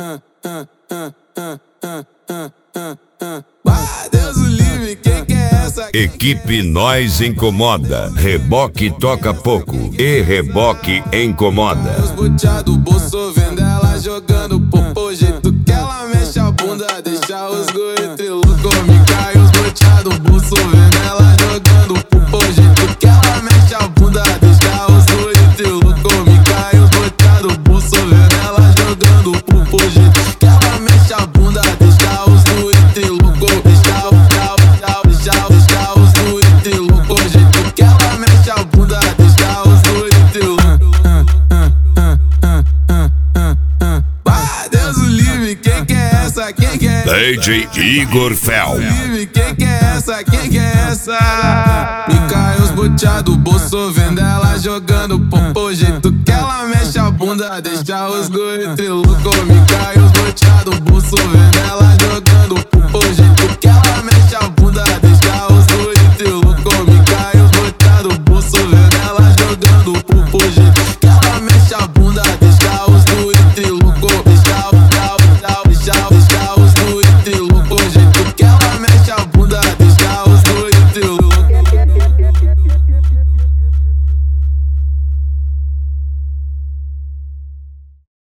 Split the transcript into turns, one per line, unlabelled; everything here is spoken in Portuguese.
Deus o livre, quem é essa?
Equipe Nós Incomoda. Reboque toca pouco e reboque incomoda.
Os boteados, bolso vendo ela jogando popô. Jeito que ela mexe a bunda, deixa os guri trilouco. Me cai os boteados, bolso vendo ela jogando popô. Jeito que ela mexe a bunda, deixa os guri trilouco. Me cai os boteados, bolso vendo ela jogando popô. Jeito que ela mexe a bunda, deixa os guri trilouco. Deixa os guri trilouco. Jeito que ela mexe a bunda, deixa os guri trilouco. Deus o livre, quem que é essa? Quem que é essa?
DJ Igor Fel.
Quem que é essa? Quem que é essa? Me cai os boteados, bolso vendo ela jogando popô. Jeito que ela mexe a bunda, deixa os guri trilouco. Me cai os boteados, bolso vendo ela